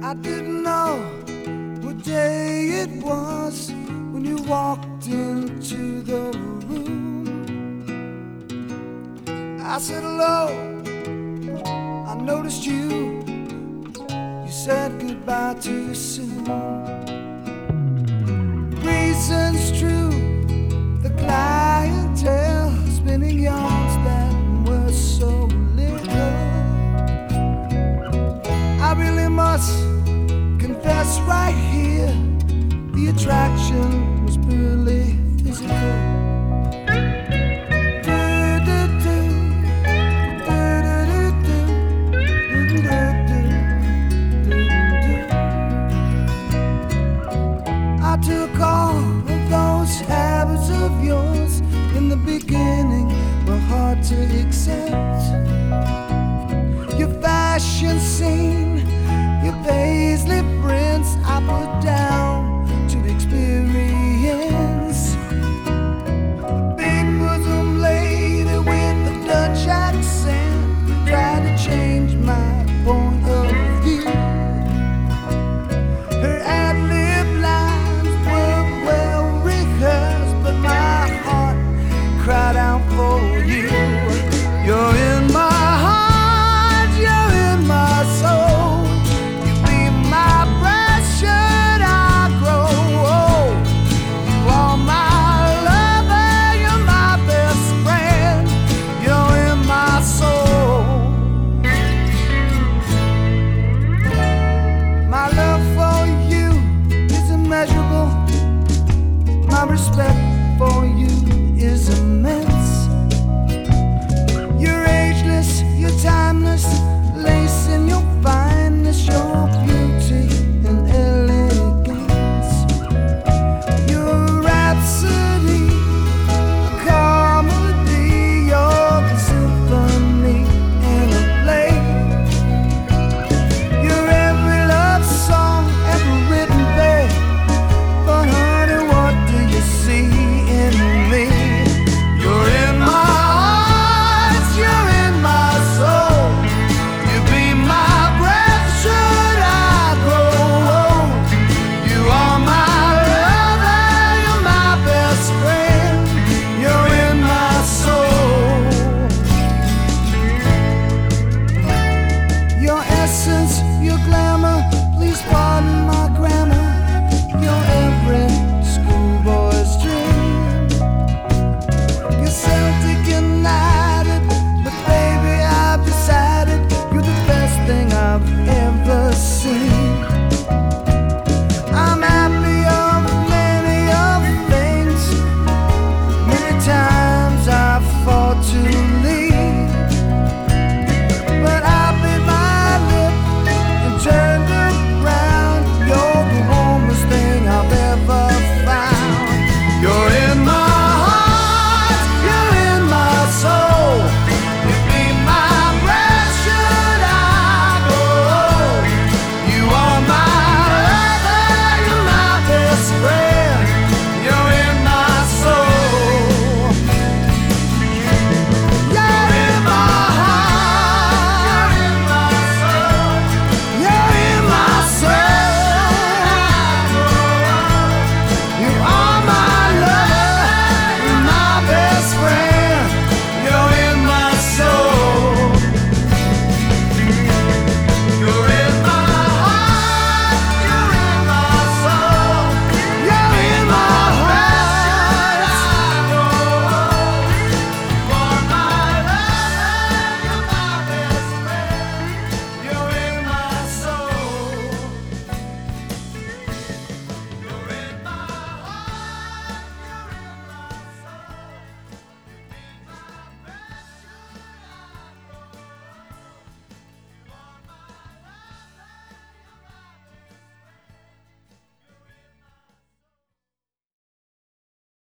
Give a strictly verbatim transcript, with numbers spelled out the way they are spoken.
I didn't know what day it was when you walked into the room. I said hello, I noticed you. You said goodbye too soon. Reasons true, the clientele spinning yarns that were so little. I really must confess right here, the attraction was purely physical. I took all of those habits of yours in the beginning were hard to accept. Your fashion scene, your paisley prints I put down to experience. The big bosom lady with the Dutch accent tried to change my point of view. Her ad-lib lines were well rehearsed, but my heart cried out for you. You're in my heart, you're in my soul. You be my breath should I grow old. You are my lover, you're my best friend. You're in my soul. My love for you is immeasurable. My respect for you is immense. You're ageless, you're timeless, lace in your fineness, your beauty and elegance. You're a rhapsody, a comedy, you're the symphony in a play. You're every love song ever written, babe. But honey, what do you see in me? You're in my heart, you're in my soul. You be my breath should I grow old. You are my lover, you're my best friend. You're in my soul. Your essence, your glamour, please pardon